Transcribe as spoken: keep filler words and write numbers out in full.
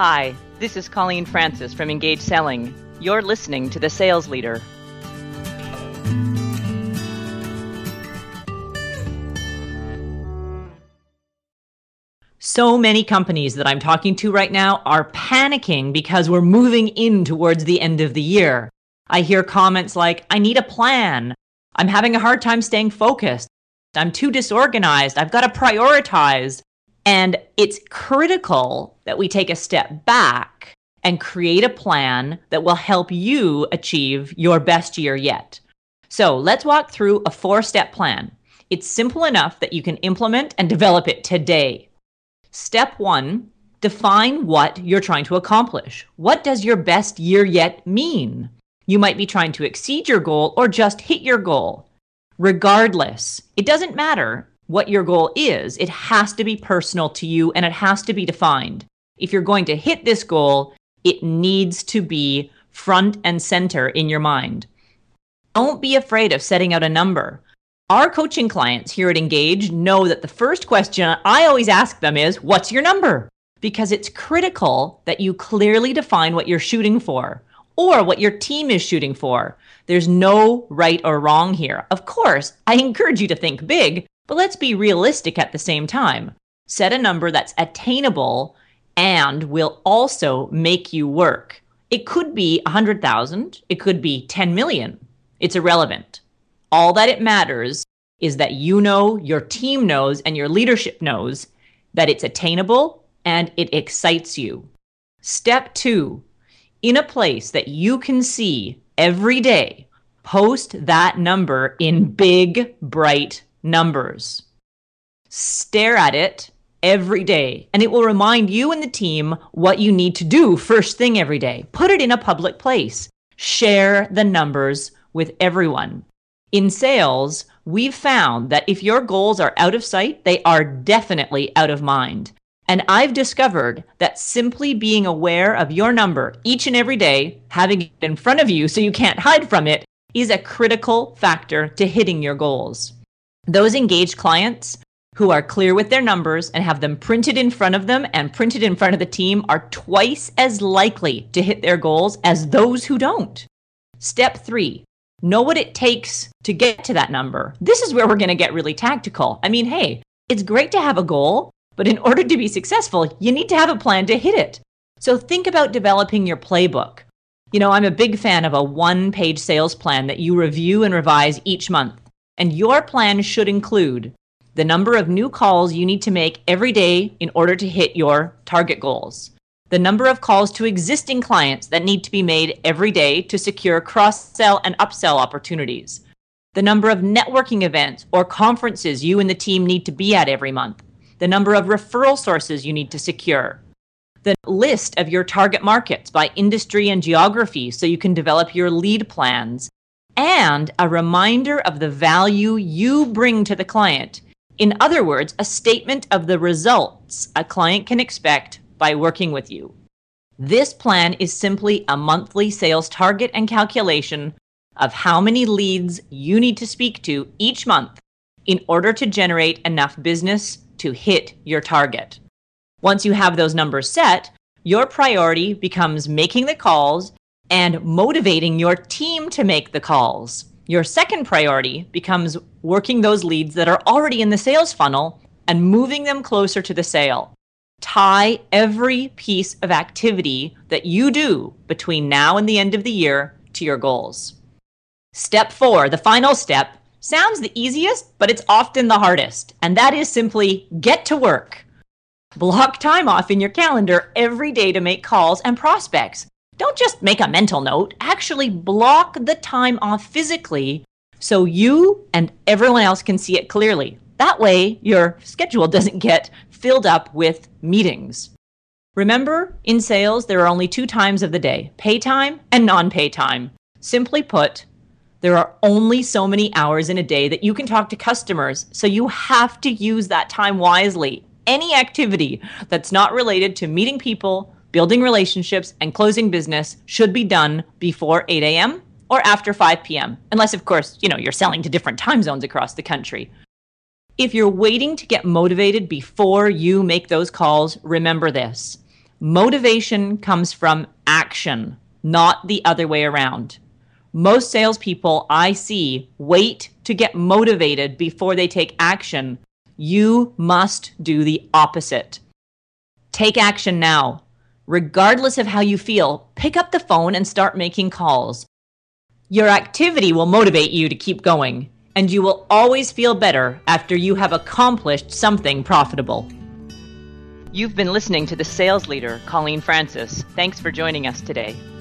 Hi, this is Colleen Francis from Engage Selling. You're listening to The Sales Leader. So many companies that I'm talking to right now are panicking because we're moving in towards the end of the year. I hear comments like, I need a plan. I'm having a hard time staying focused. I'm too disorganized. I've got to prioritize. And it's critical that we take a step back and create a plan that will help you achieve your best year yet. So let's walk through a four-step plan. It's simple enough that you can implement and develop it today. Step one, define what you're trying to accomplish. What does your best year yet mean? You might be trying to exceed your goal or just hit your goal. Regardless, it doesn't matter what your goal is. It has to be personal to you and it has to be defined. If you're going to hit this goal, it needs to be front and center in your mind. Don't be afraid of setting out a number. Our coaching clients here at Engage know that the first question I always ask them is, what's your number? Because it's critical that you clearly define what you're shooting for or what your team is shooting for. There's no right or wrong here. Of course, I encourage you to think big, but let's be realistic at the same time. Set a number that's attainable and will also make you work. It could be one hundred thousand. It could be ten million. It's irrelevant. All that it matters is that you know, your team knows, and your leadership knows that it's attainable and it excites you. Step two, in a place that you can see every day, post that number in big, bright numbers. Stare at it every day, and it will remind you and the team what you need to do first thing every day. Put it in a public place. Share the numbers with everyone. In sales, we've found that if your goals are out of sight, they are definitely out of mind. And I've discovered that simply being aware of your number each and every day, having it in front of you so you can't hide from it, is a critical factor to hitting your goals. Those engaged clients who are clear with their numbers and have them printed in front of them and printed in front of the team are twice as likely to hit their goals as those who don't. Step three, know what it takes to get to that number. This is where we're going to get really tactical. I mean, hey, it's great to have a goal, but in order to be successful, you need to have a plan to hit it. So think about developing your playbook. You know, I'm a big fan of a one-page sales plan that you review and revise each month. And your plan should include the number of new calls you need to make every day in order to hit your target goals, the number of calls to existing clients that need to be made every day to secure cross-sell and upsell opportunities, the number of networking events or conferences you and the team need to be at every month, the number of referral sources you need to secure, the list of your target markets by industry and geography so you can develop your lead plans, and a reminder of the value you bring to the client. In other words, a statement of the results a client can expect by working with you. This plan is simply a monthly sales target and calculation of how many leads you need to speak to each month in order to generate enough business to hit your target. Once you have those numbers set, your priority becomes making the calls and motivating your team to make the calls. Your second priority becomes working those leads that are already in the sales funnel and moving them closer to the sale. Tie every piece of activity that you do between now and the end of the year to your goals. Step four, the final step, sounds the easiest, but it's often the hardest, and that is simply get to work. Block time off in your calendar every day to make calls and prospects. Don't just make a mental note, actually block the time off physically so you and everyone else can see it clearly. That way, your schedule doesn't get filled up with meetings. Remember, in sales, there are only two times of the day, pay time and non-pay time. Simply put, there are only so many hours in a day that you can talk to customers, so you have to use that time wisely. Any activity that's not related to meeting people, building relationships, and closing business should be done before eight a.m. or after five p.m. Unless, of course, you know, you're selling to different time zones across the country. If you're waiting to get motivated before you make those calls, remember this. Motivation comes from action, not the other way around. Most salespeople I see wait to get motivated before they take action. You must do the opposite. Take action now. Regardless of how you feel, pick up the phone and start making calls. Your activity will motivate you to keep going, and you will always feel better after you have accomplished something profitable. You've been listening to The Sales Leader, Colleen Francis. Thanks for joining us today.